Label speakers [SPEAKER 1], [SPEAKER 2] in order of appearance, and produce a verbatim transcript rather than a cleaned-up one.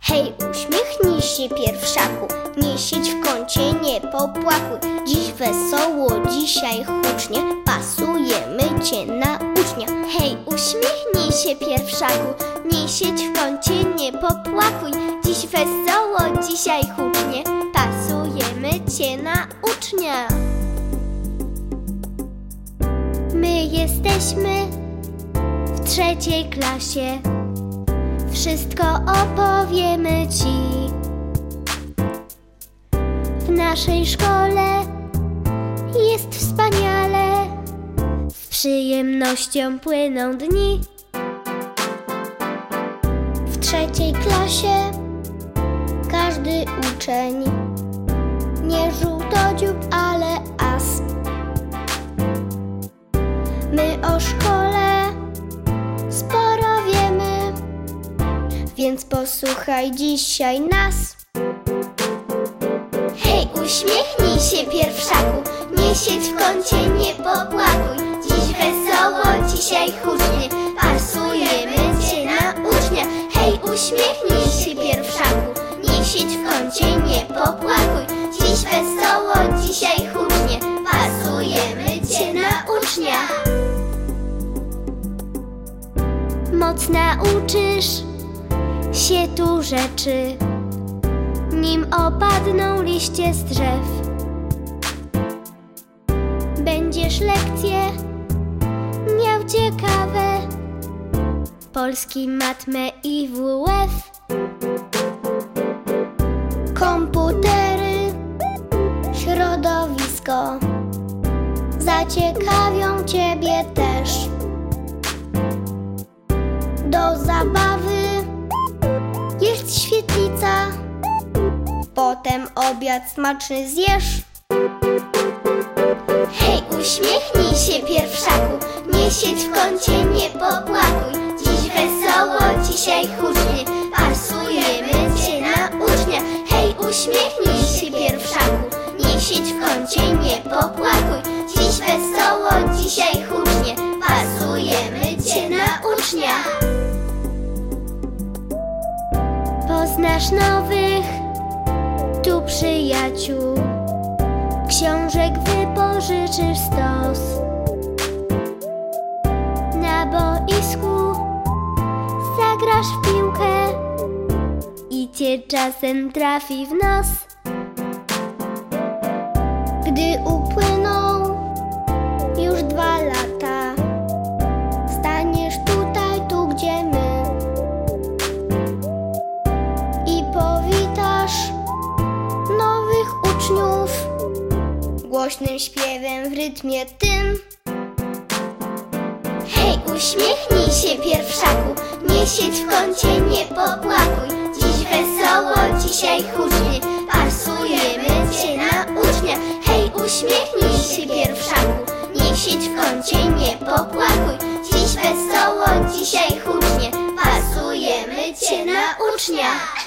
[SPEAKER 1] Hej, uśmiechnij się, pierwszaku, nie siedź w kącie, nie popłakuj. Dziś wesoło, dzisiaj hucznie, pasujemy cię na ucznia. Hej, uśmiechnij się, pierwszaku, nie siedź w kącie, nie popłakuj. Dziś wesoło, dzisiaj hucznie, pasujemy cię na ucznia. My jesteśmy w trzeciej klasie, wszystko opowiemy ci. W naszej szkole jest wspaniale, z przyjemnością płyną dni. W trzeciej klasie każdy uczeń nie żółtodziób, ale as. My o szkole sporo wiemy, więc posłuchaj dzisiaj nas. Hej, uśmiechnij się, pierwszaku, nie siedź w kącie, nie popłakuj. Dziś wesoło, dzisiaj hucznie, pasujemy cię na ucznia. Hej, uśmiechnij się, pierwszaku, nie siedź w kącie, nie popłakuj. Dziś wesoło, dzisiaj hucznie, pasujemy cię na ucznia. Moc nauczysz się tu rzeczy, nim opadną liście z drzew. Będziesz lekcje miał ciekawe, polski, matmę i W F. Komputery, środowisko zaciekawią ciebie też. Do zabawy jest świetlica, potem obiad smaczny zjesz. Hej, uśmiechnij się, pierwszaku, nie siedź w kącie, nie popłakuj. Dziś wesoło, dzisiaj hucznie, pasujemy cię na ucznia. Hej, uśmiechnij się, pierwszaku, nie siedź w kącie, nie popłakuj. Dziś wesoło, dzisiaj hucznie, pasujemy cię na ucznia. Poznasz nowych tu przyjaciół, książek wypożyczysz stos. Na boisku zagrasz w piłkę i cię czasem trafi w nos. Gdy upłyną już dwa lata, staniesz tutaj, tu gdzie my, i powitasz nowych uczniów głośnym śpiewem w rytmie tym. Hej, uśmiechnij się, pierwszaku, nie siedź w kącie, nie popłakuj. Dziś wesoło, dzisiaj hucznie, pasujemy cię na ucznia. Hej, uśmiechnij się, pierwszaku, nie siedź w kącie, nie popłakuj. Dziś wesoło, dzisiaj hucznie, pasujemy cię na ucznia.